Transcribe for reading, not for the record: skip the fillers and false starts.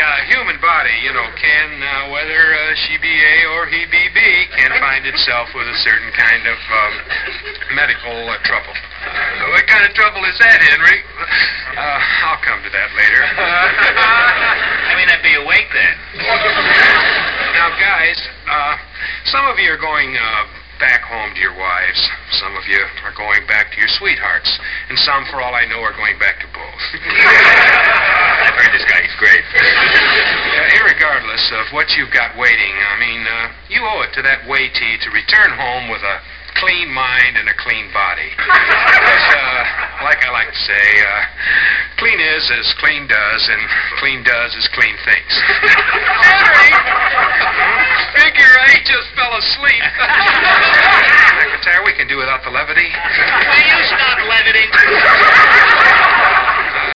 human body, whether she be A or he be B, can find itself with a certain kind of medical trouble. What kind of trouble is that, Henry? I'll come to that later. I may not be awake then. Now, guys, some of you are going back home to your wives. Some of you are going back to your sweethearts. And some, for all I know, are going back to both. I've heard this guy. He's great. Irregardless of what you've got waiting, you owe it to that waitee to return home with a clean mind and a clean body. Because, like I like to say, clean is as clean does, and clean does as clean thinks. Henry! Figure 8 just fell asleep. Secretary, we can do without the levity. Will you stop leviting?